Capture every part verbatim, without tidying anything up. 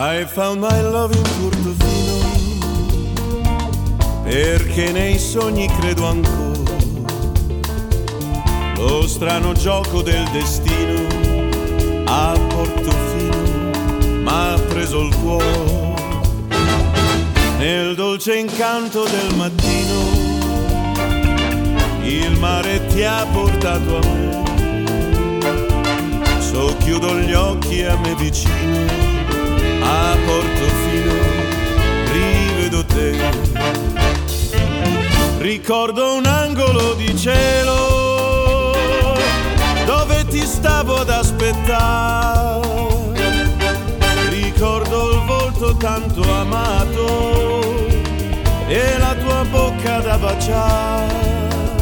I found my love in Portofino, perché nei sogni credo ancora. Lo strano gioco del destino a Portofino m'ha preso il cuore. Nel dolce incanto del mattino il mare ti ha portato a me. Socchiudo gli occhi a me vicino, a Portofino rivedo te. Ricordo un angolo di cielo dove ti stavo ad aspettare. Ricordo il volto tanto amato e la tua bocca da baciare.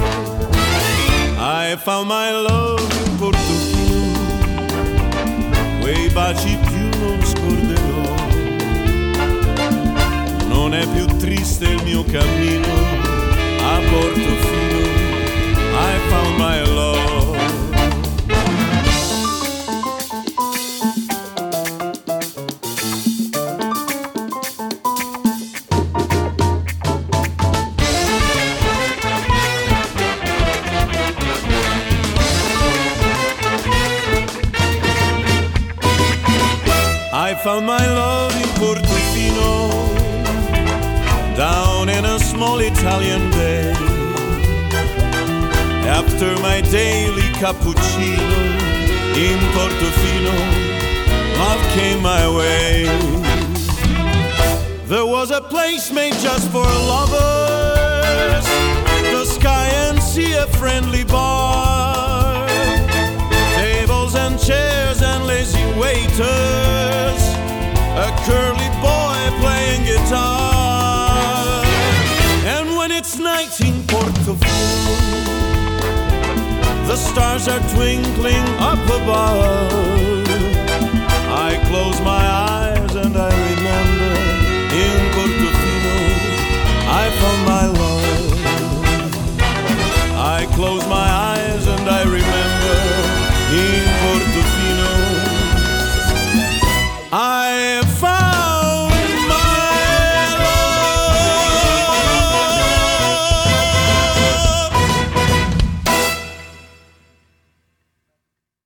I found my love in Portofino, quei baci più non scorderò. Non è più triste il mio cammino a Portofino. I found my love. I found my love in Portofino, down in a small Italian bay. After my daily cappuccino in Portofino, love came my way. There was a place made just for lovers, the sky and sea a friendly bar, tables and chairs and lazy waiters, a curly boy playing guitar. And when it's night in Portofino, the stars are twinkling up above.